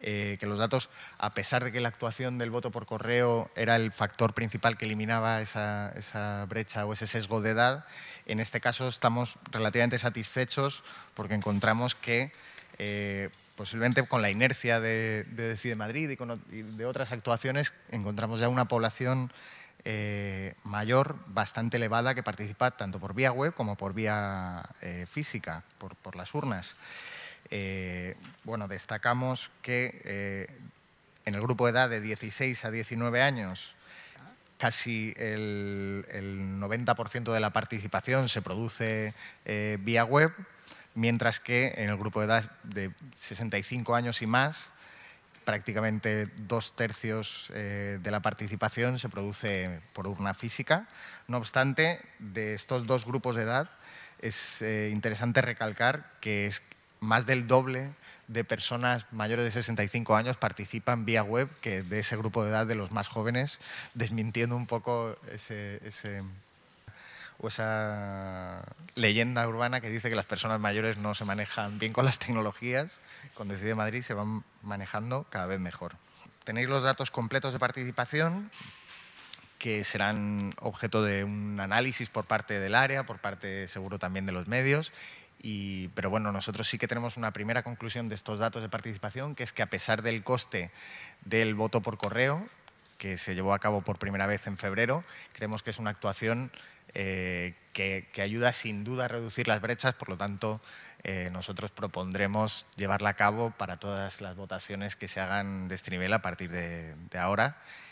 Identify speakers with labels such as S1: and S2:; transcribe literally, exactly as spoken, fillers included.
S1: eh, que los datos, a pesar de que la actuación del voto por correo era el factor principal que eliminaba esa, esa brecha o ese sesgo de edad, en este caso estamos relativamente satisfechos porque encontramos que eh, posiblemente con la inercia de, de Decide Madrid y, con, y de otras actuaciones encontramos ya una población eh, mayor bastante elevada que participa tanto por vía web como por vía eh, física, por, por las urnas. Eh, bueno, destacamos que eh, en el grupo de edad de dieciséis a diecinueve años casi el, el noventa por ciento de la participación se produce eh, vía web, mientras que en el grupo de edad de sesenta y cinco años y más, prácticamente dos tercios eh, de la participación se produce por urna física. No obstante, de estos dos grupos de edad es eh, interesante recalcar que es más del doble de personas mayores de sesenta y cinco años participan vía web que de ese grupo de edad de los más jóvenes, desmintiendo un poco ese, ese, o esa leyenda urbana que dice que las personas mayores no se manejan bien con las tecnologías. Con Decide Madrid se van manejando cada vez mejor. Tenéis los datos completos de participación, que serán objeto de un análisis por parte del área, por parte seguro también de los medios. Y, pero bueno, nosotros sí que tenemos una primera conclusión de estos datos de participación, que es que a pesar del coste del voto por correo, que se llevó a cabo por primera vez en febrero, creemos que es una actuación eh, que, que ayuda sin duda a reducir las brechas. Por lo tanto, eh, nosotros propondremos llevarla a cabo para todas las votaciones que se hagan de este nivel a partir de, de ahora.